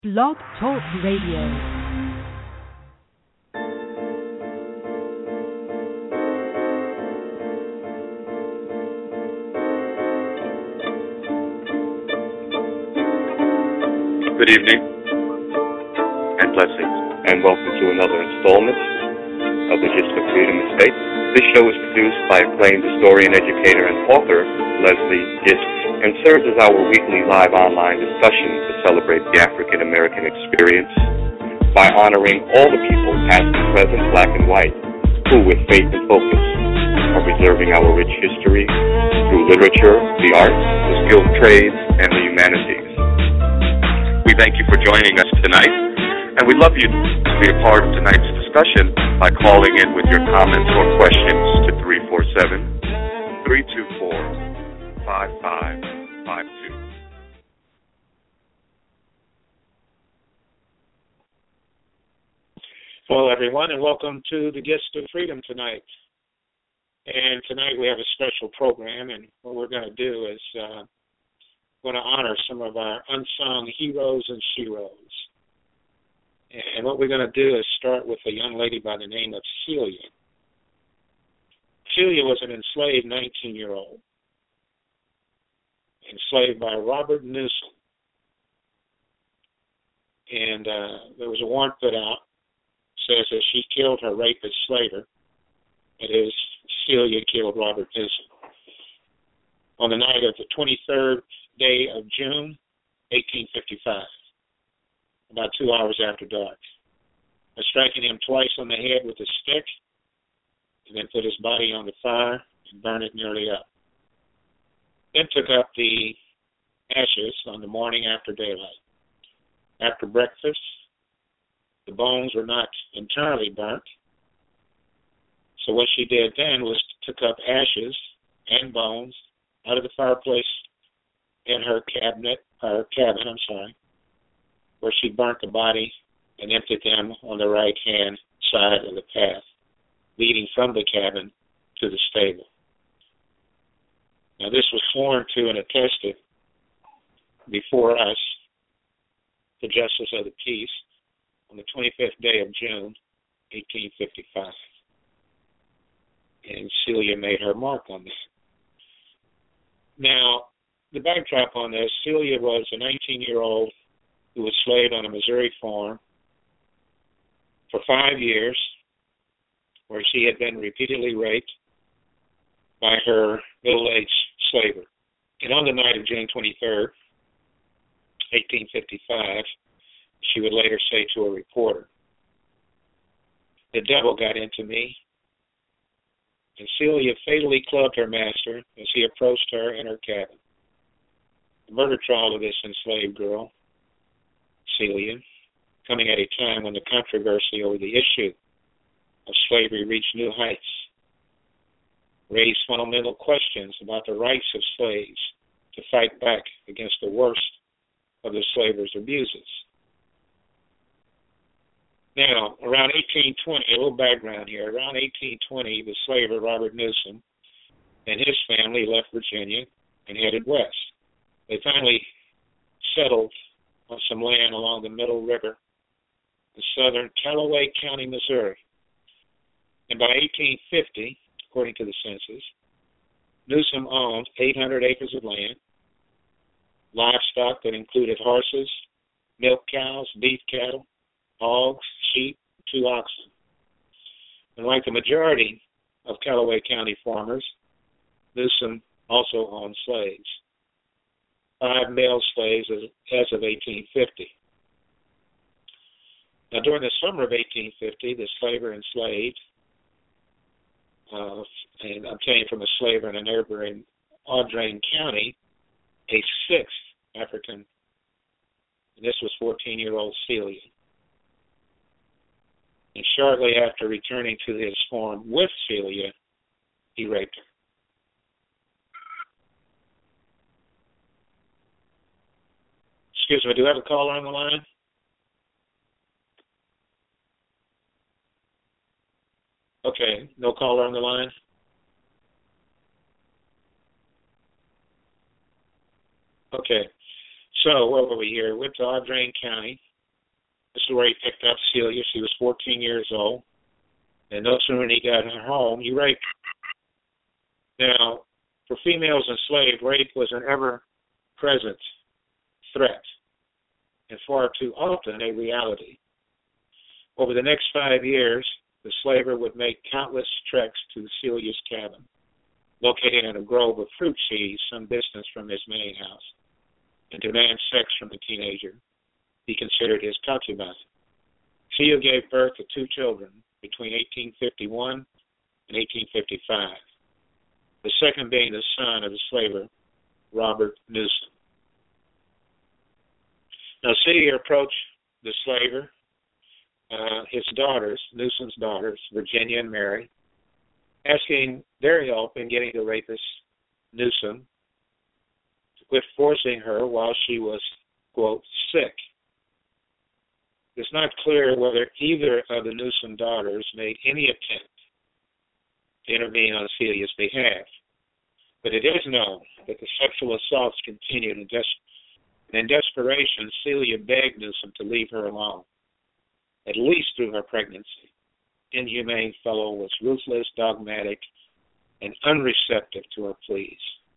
Blog Talk Radio. Good evening and blessings, and welcome to another installment of the Gist of Freedom Estate. This show is produced by acclaimed historian, educator, and author Leslie Gist, and serves as our weekly live online discussion to celebrate the African American experience by honoring all the people, past and present, black and white, who, with faith and focus, are preserving our rich history through literature, the arts, the skilled trades, and the humanities. We thank you for joining us tonight, and we'd love you to be a part of tonight's discussion by calling in with your comments or questions to 347-324-5552. Hello, everyone, and welcome to the Gist of Freedom tonight. And tonight we have a special program, and what we're going to do is going to honor some of our unsung heroes and sheroes. And what we're going to do is start with a young lady by the name of Celia. Celia was an enslaved 19-year-old, enslaved by Robert Newsom. And there was a warrant put out, says that she killed her rapist slaver. That is, Celia killed Robert Newsom. On the night of the 23rd day of June, 1855, about 2 hours after dark, by striking him twice on the head with a stick, and then put his body on the fire and burned it nearly up. Then took up the ashes on the morning after daylight. After breakfast, the bones were not entirely burnt, so what she did then was took up ashes and bones out of the fireplace in her cabin, where she burnt the body and emptied them on the right-hand side of the path, leading from the cabin to the stable. Now, this was sworn to and attested before us, the Justice of the Peace, on the 25th day of June, 1855. And Celia made her mark on this. Now, the backdrop on this, Celia was a 19-year-old who was slaved on a Missouri farm for 5 years, where she had been repeatedly raped by her middle-aged slaver. And on the night of June 23rd, 1855, she would later say to a reporter, "The devil got into me." And Celia fatally clubbed her master as he approached her in her cabin. The murder trial of this enslaved girl, Celia, coming at a time when the controversy over the issue of slavery reached new heights, raised fundamental questions about the rights of slaves to fight back against the worst of the slavers' abuses. Now, around 1820, a little background here, around 1820, the slaver Robert Newsom and his family left Virginia and headed west. They finally settled on some land along the Middle River in southern Callaway County, Missouri. And by 1850, according to the census, Newsom owned 800 acres of land, livestock that included horses, milk cows, beef cattle, hogs, sheep, 2 oxen. And like the majority of Callaway County farmers, Newsom also owned slaves, 5 male slaves as of 1850. Now, during the summer of 1850, the slaver enslaved, and obtained from a slaver in a neighboring Audrain County, a 6th African, and this was 14-year-old Celia. And shortly after returning to his farm with Celia, he raped her. Excuse me, do I have a caller on the line? Okay, no caller on the line? Okay, so where were we here? Went to Audrain County, This is where he picked up Celia. She was 14 years old. And no sooner than he got her home, he raped her. Now, for females enslaved, rape was an ever-present threat, and far too often a reality. Over the next 5 years, the slaver would make countless treks to Celia's cabin, located in a grove of fruit trees some distance from his main house, and demand sex from the teenager he considered his concubine. Celia gave birth to 2 children between 1851 and 1855, the second being the son of the slaver, Robert Newsom. Now, Celia approached the slaver, his daughters, Newsom's daughters, Virginia and Mary, asking their help in getting the rapist, Newsom, to quit forcing her while she was, quote, sick. It's not clear whether either of the Newsom daughters made any attempt to intervene on Celia's behalf, but it is known that the sexual assaults continued, and in desperation, Celia begged Newsom to leave her alone, at least through her pregnancy. Inhumane fellow was ruthless, dogmatic, and unreceptive to her pleas.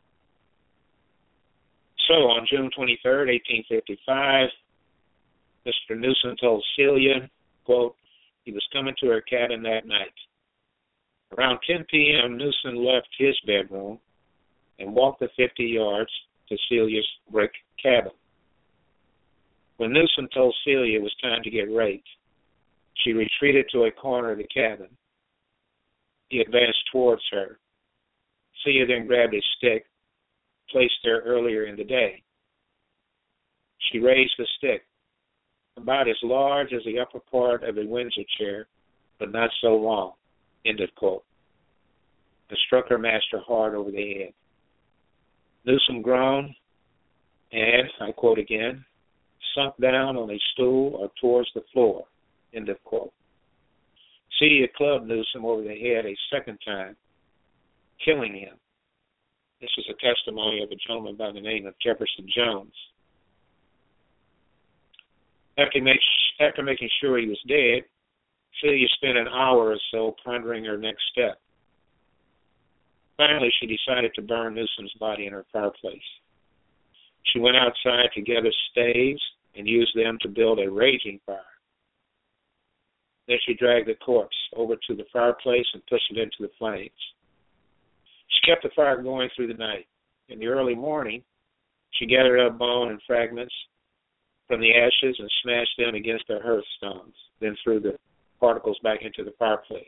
So, on June 23, 1855, Mr. Newsom told Celia, quote, he was coming to her cabin that night. Around 10 p.m., Newsom left his bedroom and walked the 50 yards to Celia's brick cabin. When Newsom told Celia it was time to get raped, she retreated to a corner of the cabin. He advanced towards her. Celia then grabbed a stick placed there earlier in the day. She raised the stick, about as large as the upper part of a Windsor chair, but not so long, end of quote, and struck her master hard over the head. Newsom groaned and, I quote again, sunk down on a stool or towards the floor, end of quote. Celia clubbed Newsom over the head a second time, killing him. This is a testimony of a gentleman by the name of Jefferson Jones. After making sure he was dead, Celia spent an hour or so pondering her next step. Finally, she decided to burn Newsom's body in her fireplace. She went outside to gather staves and used them to build a raging fire. Then she dragged the corpse over to the fireplace and pushed it into the flames. She kept the fire going through the night. In the early morning, she gathered up bone and fragments from the ashes and smashed them against the hearthstones, then threw the particles back into the fireplace.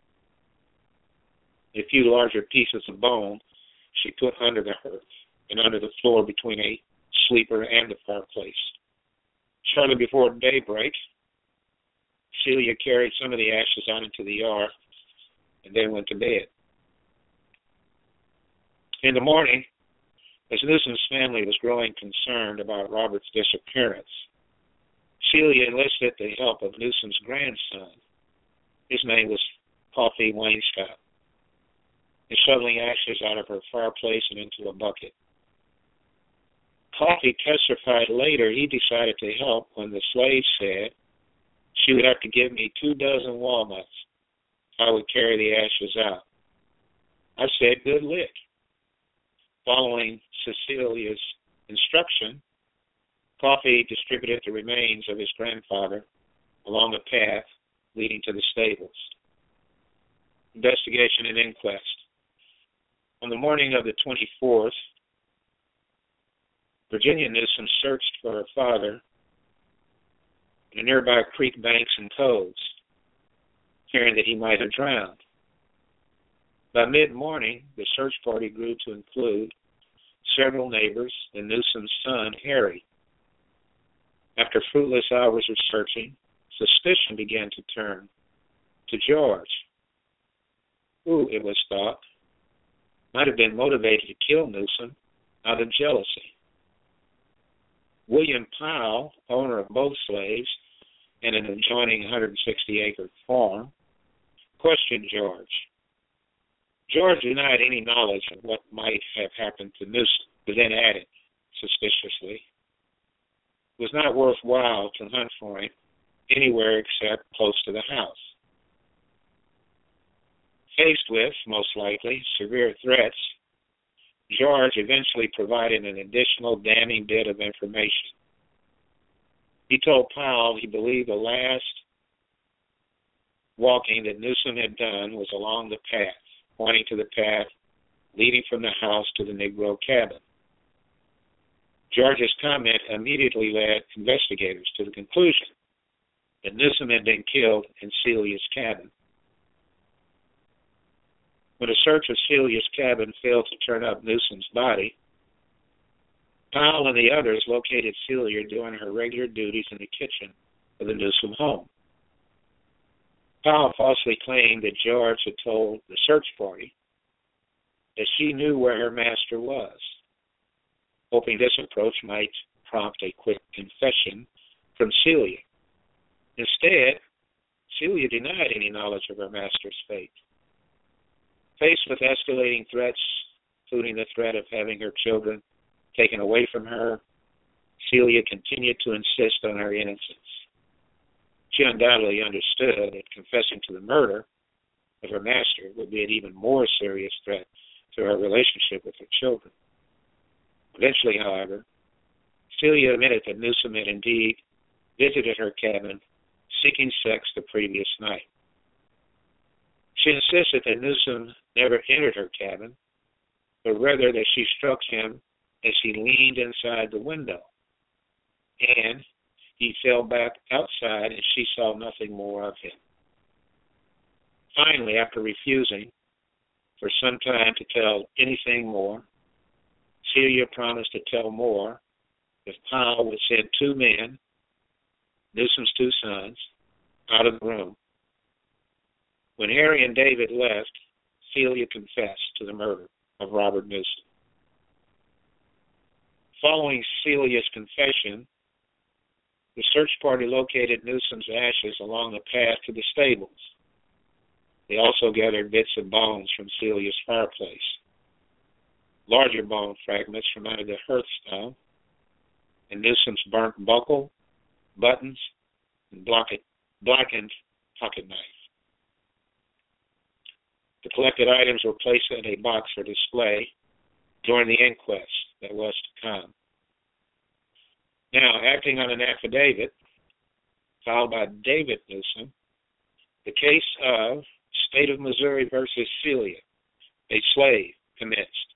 A few larger pieces of bone she put under the hearth and under the floor between a sleeper and the fireplace. Shortly before daybreak, Celia carried some of the ashes out into the yard and then went to bed. In the morning, as Newsom's family was growing concerned about Robert's disappearance, Celia enlisted the help of Newsom's grandson. His name was Coffee Wainscott, in shoveling ashes out of her fireplace and into a bucket. Coffee testified later he decided to help when the slave said she would have to give me 24 walnuts if I would carry the ashes out. I said, good lick. Following Cecilia's instruction, Coffee distributed the remains of his grandfather along a path leading to the stables. Investigation and inquest. On the morning of the 24th, Virginia Newsom searched for her father in nearby creek banks and coves, fearing that he might have drowned. By mid-morning, the search party grew to include several neighbors and Newsom's son, Harry. After fruitless hours of searching, suspicion began to turn to George, who, it was thought, might have been motivated to kill Newsom out of jealousy. William Powell, owner of both slaves and an adjoining 160-acre farm, questioned George. George denied any knowledge of what might have happened to Newsom, but then added, suspiciously, it was not worthwhile to hunt for him anywhere except close to the house. Faced with, most likely, severe threats, George eventually provided an additional damning bit of information. He told Powell he believed the last walking that Newsom had done was along the path, pointing to the path leading from the house to the Negro cabin. George's comment immediately led investigators to the conclusion that Newsom had been killed in Celia's cabin. When a search of Celia's cabin failed to turn up Newsom's body, Powell and the others located Celia doing her regular duties in the kitchen of the Newsom home. Powell falsely claimed that George had told the search party that she knew where her master was, hoping this approach might prompt a quick confession from Celia. Instead, Celia denied any knowledge of her master's fate. Faced with escalating threats, including the threat of having her children taken away from her, Celia continued to insist on her innocence. She undoubtedly understood that confessing to the murder of her master would be an even more serious threat to her relationship with her children. Eventually, however, Celia admitted that Newsom had indeed visited her cabin seeking sex the previous night. She insisted that Newsom never entered her cabin, but rather that she struck him as he leaned inside the window, and he fell back outside and she saw nothing more of him. Finally, after refusing for some time to tell anything more, Celia promised to tell more if Powell would send two men, Newsom's two sons, out of the room. When Harry and David left, Celia confessed to the murder of Robert Newsom. Following Celia's confession, the search party located Newsom's ashes along the path to the stables. They also gathered bits of bones from Celia's fireplace, larger bone fragments from under the hearthstone, and Newsom's burnt buckle, buttons, and blackened pocket knife. The collected items were placed in a box for display during the inquest that was to come. Now, acting on an affidavit filed by David Newsom, the case of State of Missouri versus Celia, a slave, commenced.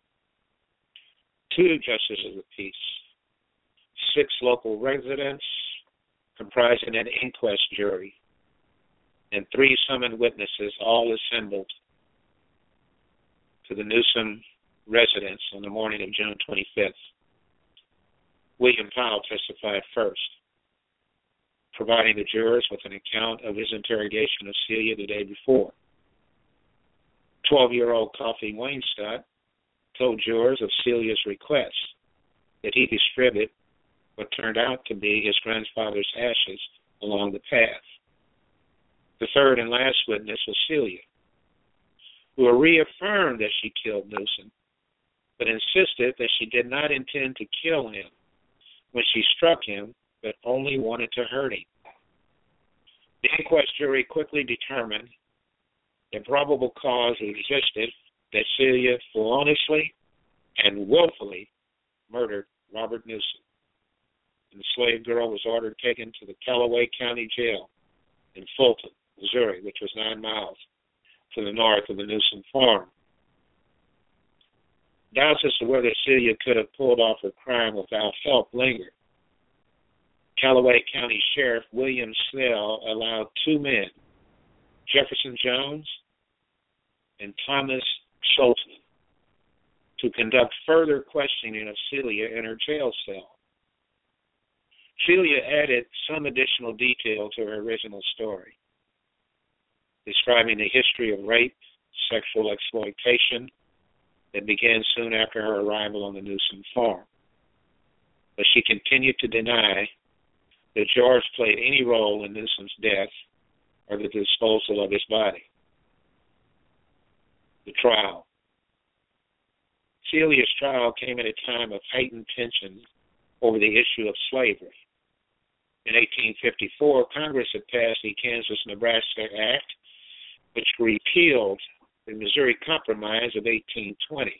2 justices of the peace, 6 local residents comprising an inquest jury, and 3 summoned witnesses all assembled to the Newsom residence on the morning of June 25th. William Powell testified first, providing the jurors with an account of his interrogation of Celia the day before. 12-year-old Coffee Wainscott told jurors of Celia's request that he distribute what turned out to be his grandfather's ashes along the path. The third and last witness was Celia, who reaffirmed that she killed Newsom, but insisted that she did not intend to kill him when she struck him, but only wanted to hurt him. The inquest jury quickly determined that probable cause existed that Celia feloniously and willfully murdered Robert Newsom, and the slave girl was ordered taken to the Callaway County Jail in Fulton, Missouri, which was 9 miles to the north of the Newsom farm. Doubts as to whether Celia could have pulled off her crime without help lingered. Callaway County Sheriff William Snell allowed 2 men, Jefferson Jones and Thomas Schultz, to conduct further questioning of Celia in her jail cell. Celia added some additional detail to her original story, describing the history of rape, sexual exploitation that began soon after her arrival on the Newsom farm. But she continued to deny that George played any role in Newsom's death or the disposal of his body. The trial. Celia's trial came at a time of heightened tension over the issue of slavery. In 1854, Congress had passed the Kansas-Nebraska Act, which repealed the Missouri Compromise of 1820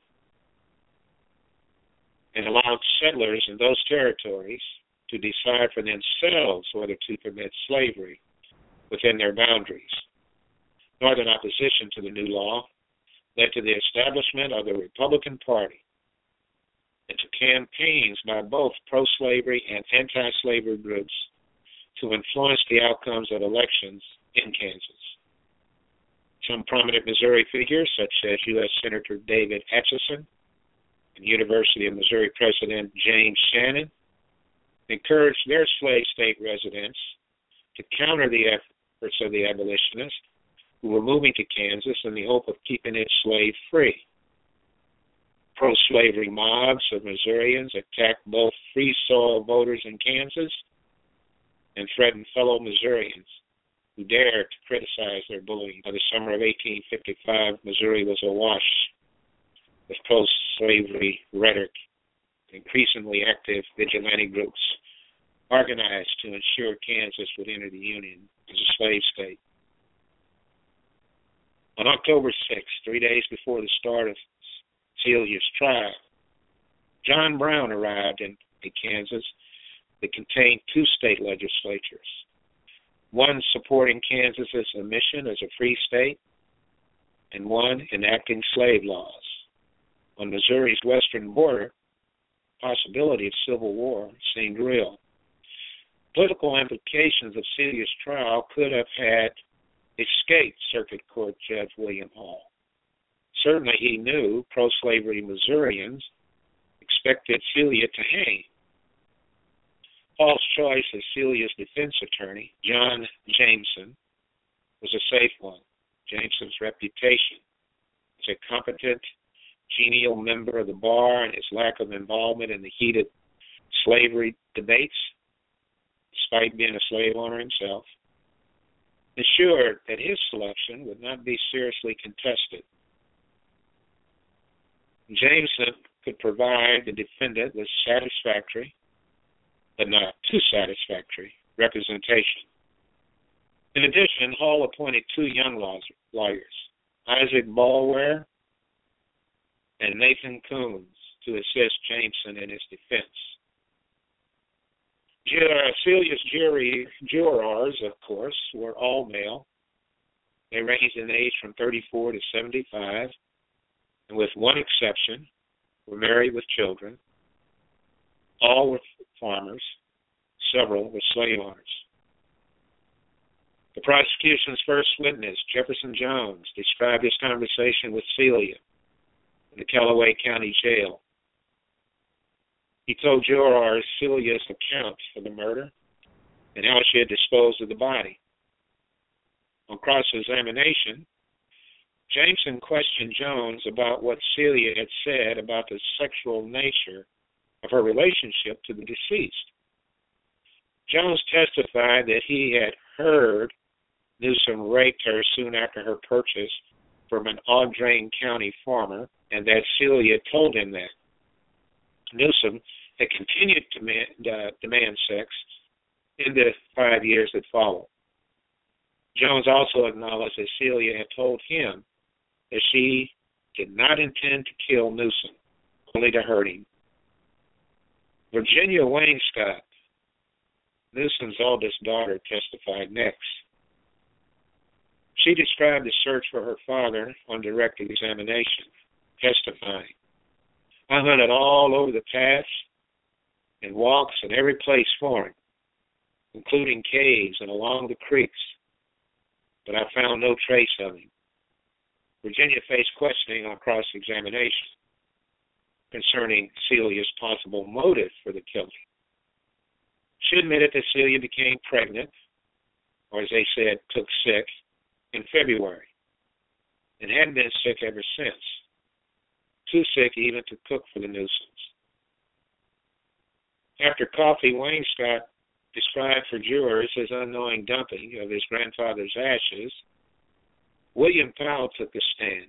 and allowed settlers in those territories to decide for themselves whether to permit slavery within their boundaries. Northern opposition to the new law led to the establishment of the Republican Party and to campaigns by both pro-slavery and anti-slavery groups to influence the outcomes of elections in Kansas. Some prominent Missouri figures, such as U.S. Senator David Atchison and University of Missouri President James Shannon, encouraged their slave state residents to counter the efforts of the abolitionists who were moving to Kansas in the hope of keeping it slave-free. Pro-slavery mobs of Missourians attacked both free soil voters in Kansas and threatened fellow Missourians who dared to criticize their bullying. By the summer of 1855, Missouri was awash with pro-slavery rhetoric. Increasingly active vigilante groups organized to ensure Kansas would enter the Union as a slave state. On October 6th, 3 days before the start of Celia's trial, John Brown arrived in Kansas that contained two state legislatures, one supporting Kansas's admission as a free state and one enacting slave laws. On Missouri's western border, the possibility of civil war seemed real. Political implications of Celia's trial could have had escaped Circuit Court Judge William Hall. Certainly he knew pro-slavery Missourians expected Celia to hang. Hall's choice as Celia's defense attorney, John Jameson, was a safe one. Jameson's reputation as a competent, genial member of the bar and his lack of involvement in the heated slavery debates, despite being a slave owner himself, ensured that his selection would not be seriously contested. Jameson could provide the defendant with satisfactory, but not too satisfactory, representation. In addition, Hall appointed two young lawyers, Isaac Ballware and Nathan Coons, to assist Jameson in his defense. Celia's jurors, of course, were all male. They ranged in age from 34 to 75, and with one exception, were married with children. All were farmers. Several were slave owners. The prosecution's first witness, Jefferson Jones, described his conversation with Celia in the Callaway County Jail. He told jurors Celia's account for the murder and how she had disposed of the body. On cross-examination, Jameson questioned Jones about what Celia had said about the sexual nature of her relationship to the deceased. Jones testified that he had heard Newsom raped her soon after her purchase from an Audrain County farmer, and that Celia told him that. Newsom had continued to demand sex in the 5 years that followed. Jones also acknowledged that Celia had told him that she did not intend to kill Newsom, only to hurt him. Virginia Wainscott, Newsom's oldest daughter, testified next. She described the search for her father on direct examination, testifying, "I hunted all over the paths and walks and every place for him, including caves and along the creeks, but I found no trace of him." Virginia faced questioning on cross-examination concerning Celia's possible motive for the killing. She admitted that Celia became pregnant, or as they said, took sick, in February, and hadn't been sick ever since, too sick even to cook for the Newsoms. After coffee, Wainscott described for jurors his unknowing dumping of his grandfather's ashes. William Powell took the stand.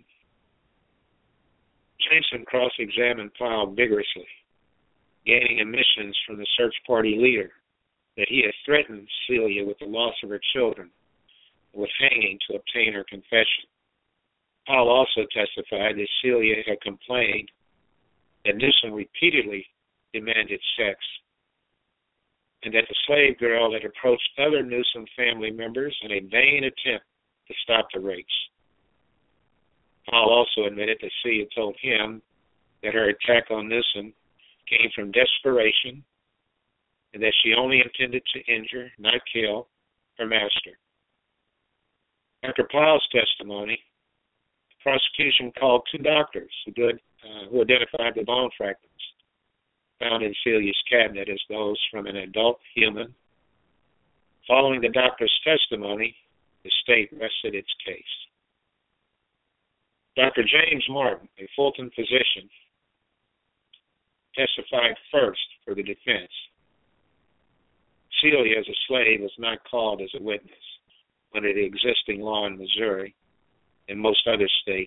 Jameson cross-examined Powell vigorously, gaining admissions from the search party leader, that he had threatened Celia with the loss of her children and with hanging to obtain her confession. Hall also testified that Celia had complained that Newsom repeatedly demanded sex, and that the slave girl had approached other Newsom family members in a vain attempt to stop the rapes. Hall also admitted that Celia told him that her attack on Newsom came from desperation and that she only intended to injure, not kill, her master. After Powell's testimony, the prosecution called two doctors who identified the bone fragments found in Celia's cabinet as those from an adult human. Following the doctor's testimony, the state rested its case. Dr. James Martin, a Fulton physician, testified first for the defense. Celia, as a slave, was not called as a witness under the existing law in Missouri and most other states.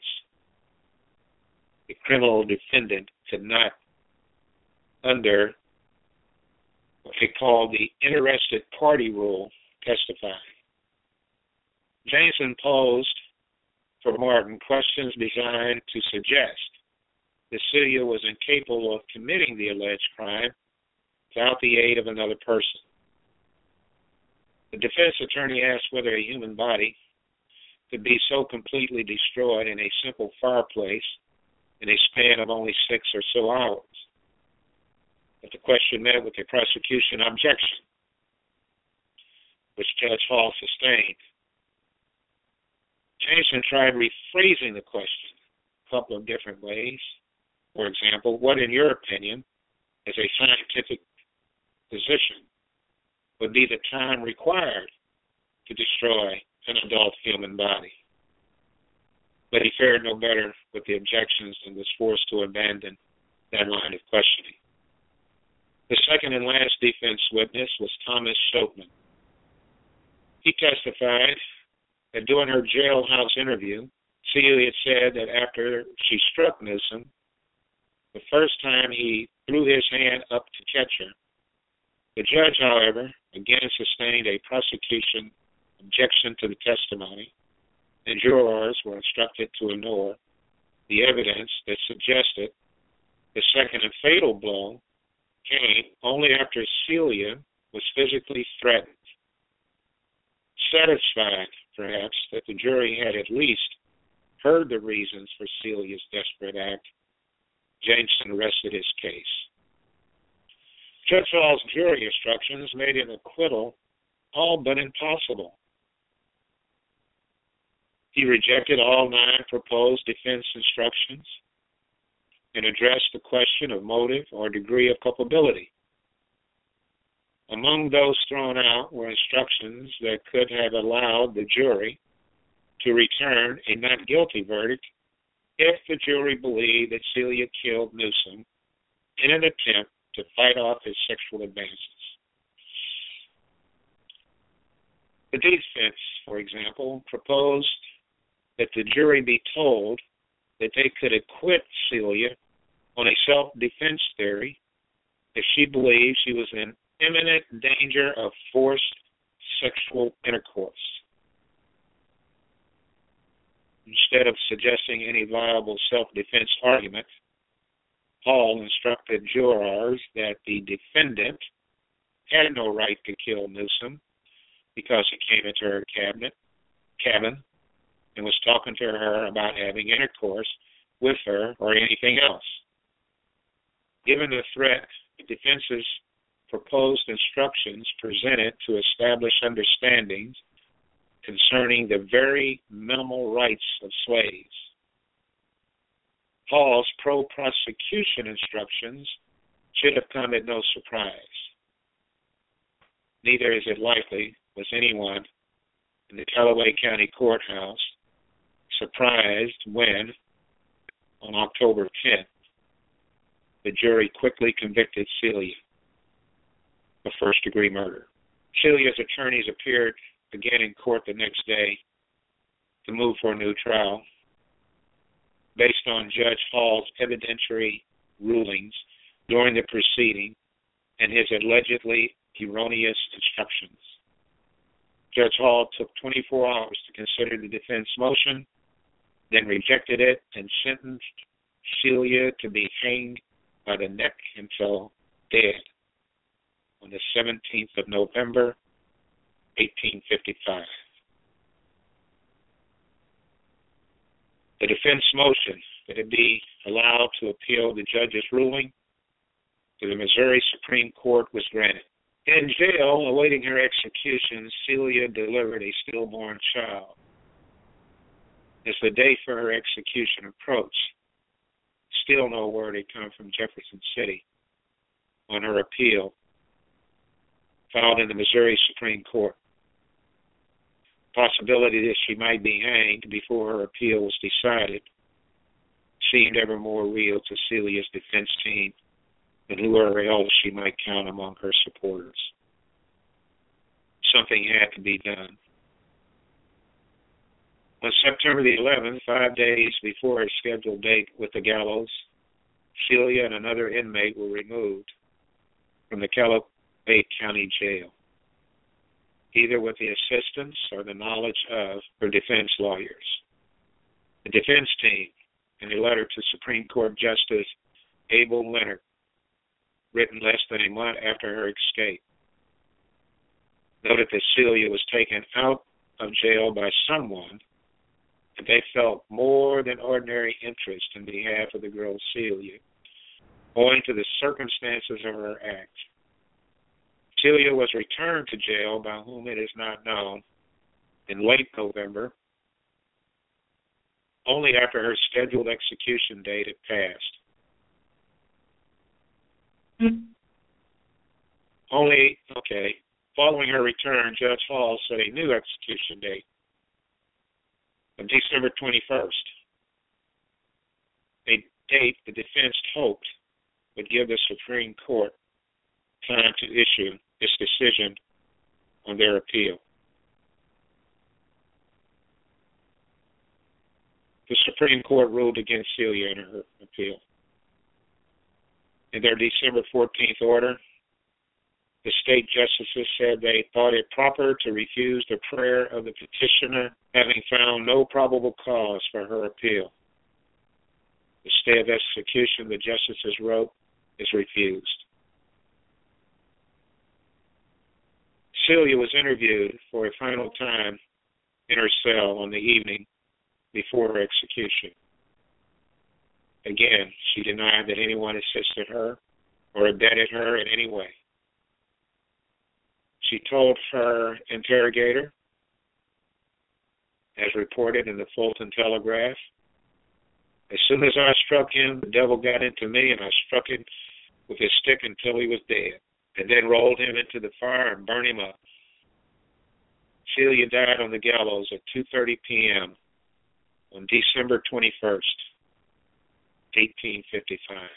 A criminal defendant could not, under what they call the interested party rule, testify. Jameson posed for Martin questions designed to suggest that Celia was incapable of committing the alleged crime without the aid of another person. The defense attorney asked whether a human body could be so completely destroyed in a simple fireplace in a span of only 6 or so hours. But the question met with a prosecution objection, which Judge Hall sustained. Jameson tried rephrasing the question a couple of different ways. For example, what, in your opinion, as a scientific physician, would be the time required to destroy an adult human body? But he fared no better with the objections and was forced to abandon that line of questioning. The second and last defense witness was Thomas Shopman. He testified that during her jailhouse interview, Celia said that after she struck Newsom, the first time he threw his hand up to catch her. The judge, however, again sustained a prosecution objection to the testimony, and jurors were instructed to ignore the evidence that suggested the second and fatal blow came only after Celia was physically threatened. Satisfied, perhaps, that the jury had at least heard the reasons for Celia's desperate act, Jameson rested his case. Judge Hall's jury instructions made an acquittal all but impossible. He rejected all 9 proposed defense instructions and addressed the question of motive or degree of culpability. Among those thrown out were instructions that could have allowed the jury to return a not guilty verdict if the jury believed that Celia killed Newsom in an attempt to fight off his sexual advances. The defense, for example, proposed that the jury be told that they could acquit Celia on a self-defense theory if she believed she was in imminent danger of forced sexual intercourse. Instead of suggesting any viable self-defense argument, Hall instructed jurors that the defendant had no right to kill Newsom because he came into her cabin and was talking to her about having intercourse with her or anything else. Given the threat, the defense's proposed instructions presented to establish understandings concerning the very minimal rights of slaves. Hall's pro-prosecution instructions should have come at no surprise. Neither is it likely was anyone in the Callaway County Courthouse surprised when, on October 10th, the jury quickly convicted Celia of first-degree murder. Celia's attorneys appeared again in court the next day to move for a new trial based on Judge Hall's evidentiary rulings during the proceeding and his allegedly erroneous instructions. Judge Hall took 24 hours to consider the defense motion, then rejected it and sentenced Celia to be hanged by the neck until dead on the 17th of November, 1855. The defense motion that it be allowed to appeal the judge's ruling to the Missouri Supreme Court was granted. In jail, awaiting her execution, Celia delivered a stillborn child. As the day for her execution approached, still no word had come from Jefferson City on her appeal filed in the Missouri Supreme Court. The possibility that she might be hanged before her appeal was decided seemed ever more real to Celia's defense team than whoever else she might count among her supporters. Something had to be done. On September the 11th, 5 days before her scheduled date with the gallows, Celia and another inmate were removed from the Calaveras County Jail, either with the assistance or the knowledge of her defense lawyers. The defense team, in a letter to Supreme Court Justice Abel Leonard, written less than a month after her escape, noted that Celia was taken out of jail by someone and they felt more than ordinary interest in behalf of the girl Celia, owing to the circumstances of her act. Celia was returned to jail, by whom it is not known, in late November, only after her scheduled execution date had passed. Following her return, Judge Hall set a new execution date of December 21st, a date the defense hoped would give the Supreme Court time to issue its decision on their appeal. The Supreme Court ruled against Celia in her appeal. In their December 14th order, the state justices said they thought it proper to refuse the prayer of the petitioner, having found no probable cause for her appeal. The stay of execution, the justices wrote, is refused. Celia was interviewed for a final time in her cell on the evening before her execution. Again, she denied that anyone assisted her or abetted her in any way. She told her interrogator, as reported in the Fulton Telegraph, "As soon as I struck him, the devil got into me, and I struck him with his stick until he was dead, and then rolled him into the fire and burned him up." Celia died on the gallows at 2:30 p.m. on December 21st, 1855.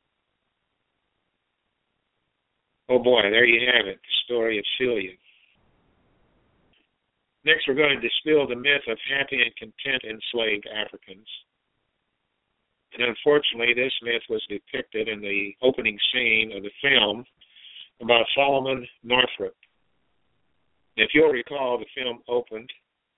Oh boy, there you have it, the story of Celia. Next, we're going to dispel the myth of happy and content enslaved Africans. And unfortunately, this myth was depicted in the opening scene of the film about Solomon Northrop. If you'll recall, the film opened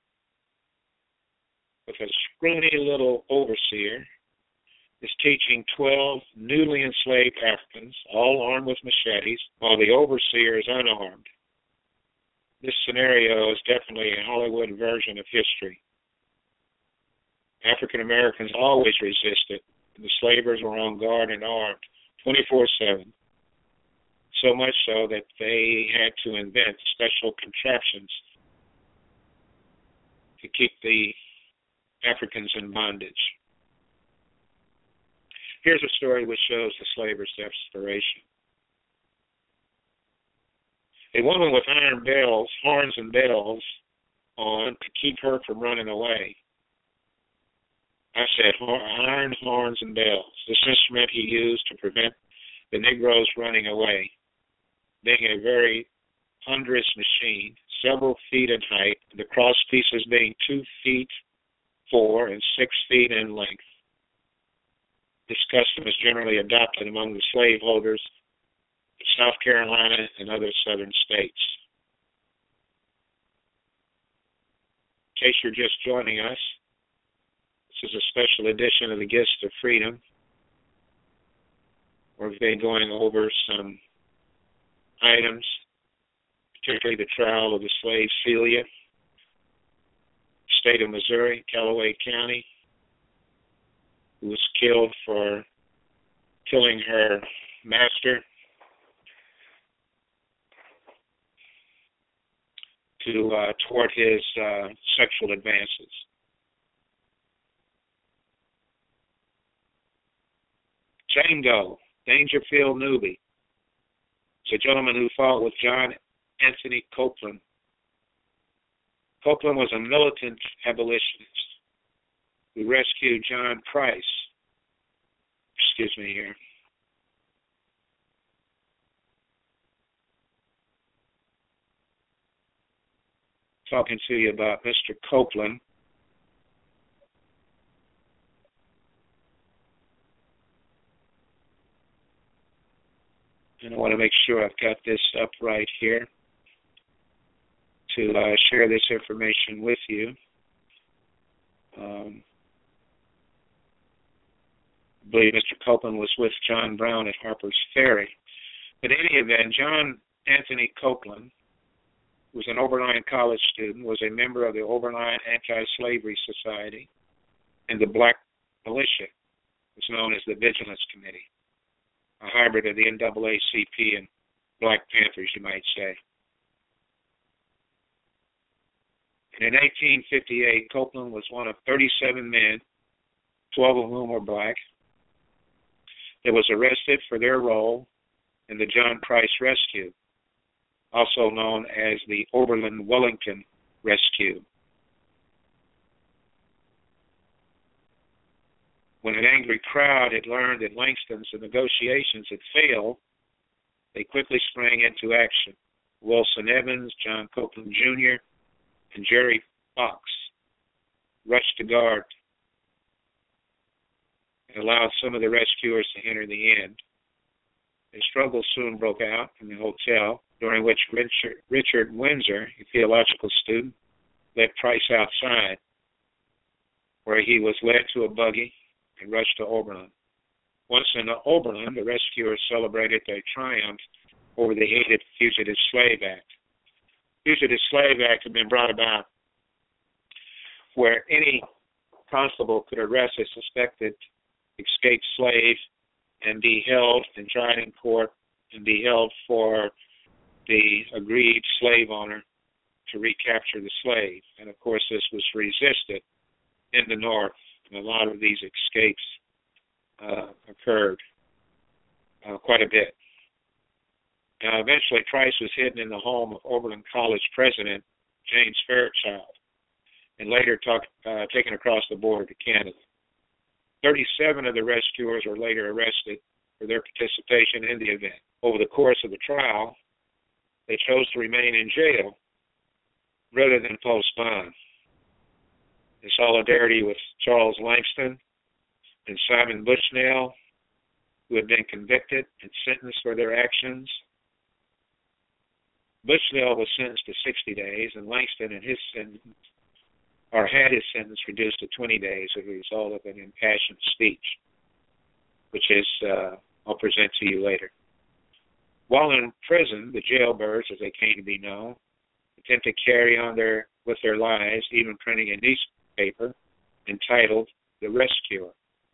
with a scrawny little overseer is teaching 12 newly enslaved Africans, all armed with machetes, while the overseer is unarmed. This scenario is definitely a Hollywood version of history. African Americans always resisted, and the slavers were on guard and armed 24/7, so much so that they had to invent special contraptions to keep the Africans in bondage. Here's a story which shows the slaver's desperation. A woman with iron bells, horns and bells on to keep her from running away. I said iron, horns, and bells. This instrument he used to prevent the Negroes running away, being a very ponderous machine, several feet in height, the cross pieces being 2 feet 4 and 6 feet in length. This custom is generally adopted among the slaveholders South Carolina, and other southern states. In case you're just joining us, this is a special edition of the Gifts of Freedom. We've been going over some items, particularly the trial of the slave Celia, state of Missouri, Callaway County, who was killed for killing her master to thwart his sexual advances. Jane Doe, Dangerfield Newby, is a gentleman who fought with John Anthony Copeland. Copeland was a militant abolitionist who rescued John Price. Excuse me here. Talking to you about Mr. Copeland. And I want to make sure I've got this up right here to share this information with you. I believe Mr. Copeland was with John Brown at Harper's Ferry. But in any event, John Anthony Copeland was an Oberlin College student, was a member of the Oberlin Anti-Slavery Society, and the Black Militia, was known as the Vigilance Committee, a hybrid of the NAACP and Black Panthers, you might say. And in 1858, Copeland was one of 37 men, 12 of whom were black, that was arrested for their role in the John Price Rescue, also known as the Oberlin-Wellington Rescue. When an angry crowd had learned that Langston's negotiations had failed, they quickly sprang into action. Wilson Evans, John Copeland Jr., and Jerry Fox rushed to guard and allowed some of the rescuers to enter the end. A struggle soon broke out in the hotel, during which Richard Windsor, a theological student, led Price outside, where he was led to a buggy and rushed to Oberlin. Once in Oberlin, the rescuers celebrated their triumph over the hated Fugitive Slave Act. Fugitive Slave Act had been brought about where any constable could arrest a suspected escaped slave and be held and tried in court and be held for the agreed slave owner to recapture the slave. And of course, this was resisted in the North, and a lot of these escapes occurred quite a bit. Eventually, Price was hidden in the home of Oberlin College president James Fairchild, and later taken across the border to Canada. 37 of the rescuers were later arrested for their participation in the event. Over the course of the trial, they chose to remain in jail rather than post bond. In solidarity with Charles Langston and Simon Bushnell, who had been convicted and sentenced for their actions, Bushnell was sentenced to 60 days, and Langston and his sentence, or had his sentence reduced to 20 days as a result of an impassioned speech, which is I'll present to you later. While in prison, the jailbirds, as they came to be known, attempted to carry on with their lives, even printing a newspaper entitled The Rescuer.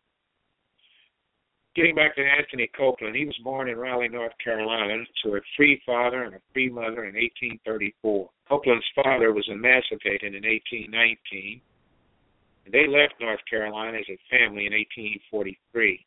Getting back to Anthony Copeland, he was born in Raleigh, North Carolina, to a free father and a free mother in 1834. Copeland's father was emancipated in 1819, and they left North Carolina as a family in 1843.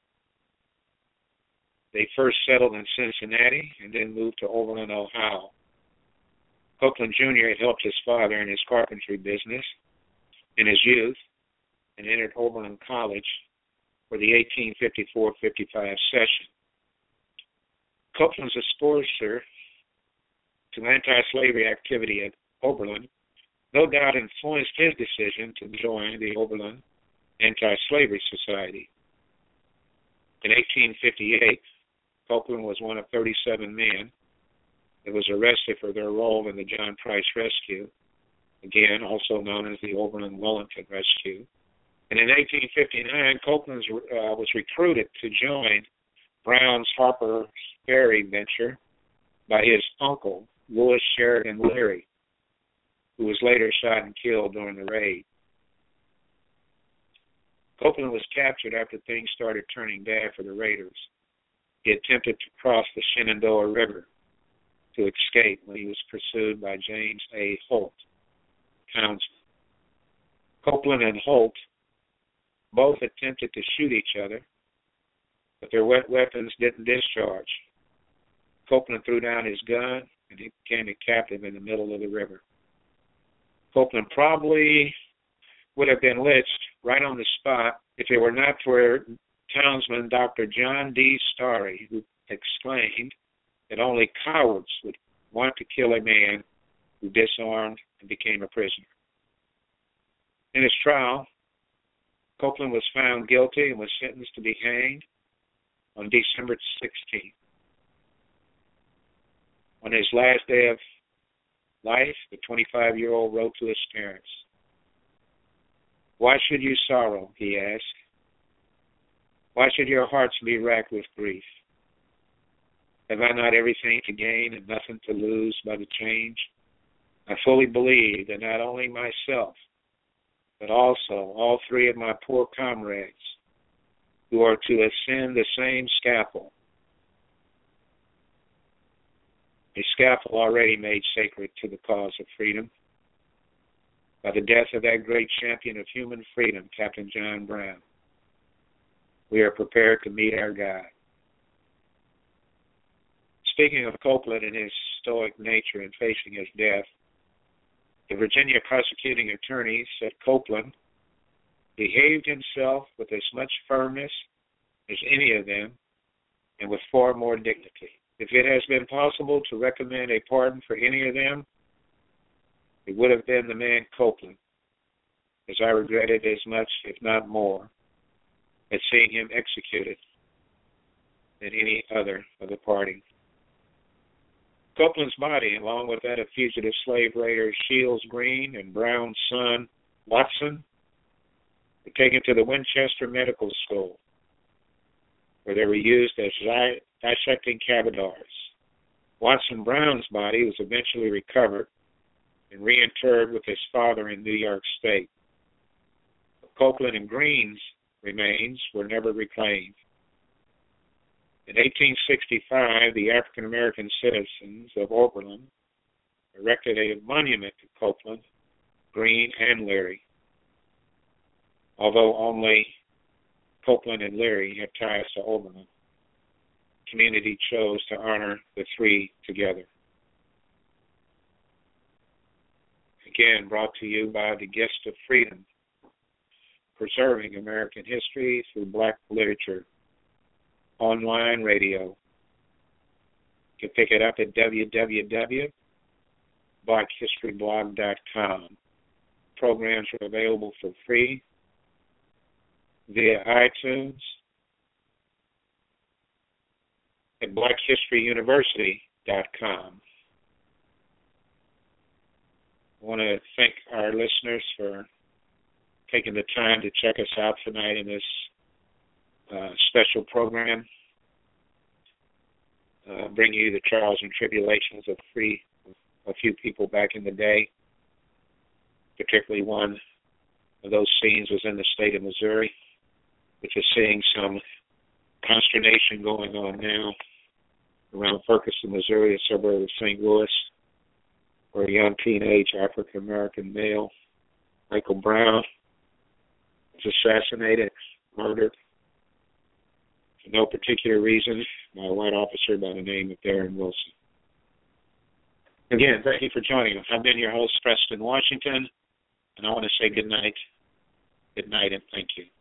They first settled in Cincinnati and then moved to Oberlin, Ohio. Copeland Jr. had helped his father in his carpentry business in his youth and entered Oberlin College for the 1854-55 session. Copeland's exposure to anti-slavery activity at Oberlin no doubt influenced his decision to join the Oberlin Anti-Slavery Society. In 1858, Copeland was one of 37 men that was arrested for their role in the John Price Rescue, again also known as the Oberlin Wellington Rescue. And in 1859, Copeland was recruited to join Brown's Harper's Ferry venture by his uncle, Louis Sheridan Leary, who was later shot and killed during the raid. Copeland was captured after things started turning bad for the raiders. He attempted to cross the Shenandoah River to escape when he was pursued by James A. Holt, townsman. Copeland and Holt both attempted to shoot each other, but their weapons didn't discharge. Copeland threw down his gun, and he became a captive in the middle of the river. Copeland probably would have been lynched right on the spot if it were not for townsman Dr. John D. Starry, who exclaimed that only cowards would want to kill a man who disarmed and became a prisoner. In his trial, Copeland was found guilty and was sentenced to be hanged on December 16th. On his last day of life, the 25-year-old wrote to his parents, "Why should you sorrow?" he asked. "Why should your hearts be racked with grief? Have I not everything to gain and nothing to lose by the change? I fully believe that not only myself, but also all three of my poor comrades who are to ascend the same scaffold, a scaffold already made sacred to the cause of freedom by the death of that great champion of human freedom, Captain John Brown. We are prepared to meet our God." Speaking of Copeland and his stoic nature in facing his death, the Virginia prosecuting attorney said Copeland behaved himself with as much firmness as any of them and with far more dignity. If it has been possible to recommend a pardon for any of them, it would have been the man Copeland, as I regretted as much, if not more, at seeing him executed than any other of the party. Copeland's body, along with that of fugitive slave raiders Shields Green and Brown's son, Watson, were taken to the Winchester Medical School, where they were used as dissecting cabadars. Watson Brown's body was eventually recovered and reinterred with his father in New York State. Copeland and Green's remains were never reclaimed. In 1865, the African American citizens of Oberlin erected a monument to Copeland, Green, and Leary. Although only Copeland and Leary had ties to Oberlin, the community chose to honor the three together. Again, brought to you by the Gift of Freedom, preserving American history through Black literature. Online radio. You can pick it up at www.blackhistoryblog.com. Programs are available for free via iTunes at blackhistoryuniversity.com. I want to thank our listeners for taking the time to check us out tonight in this special program, bring you the trials and tribulations of a few people back in the day. Particularly one of those scenes was in the state of Missouri, which is seeing some consternation going on now around Ferguson, Missouri, a suburb of St. Louis, where a young teenage African-American male, Michael Brown, was assassinated, murdered, for no particular reason, by a white officer by the name of Darren Wilson. Again, thank you for joining us. I've been your host, Preston Washington, and I want to say good night, and thank you.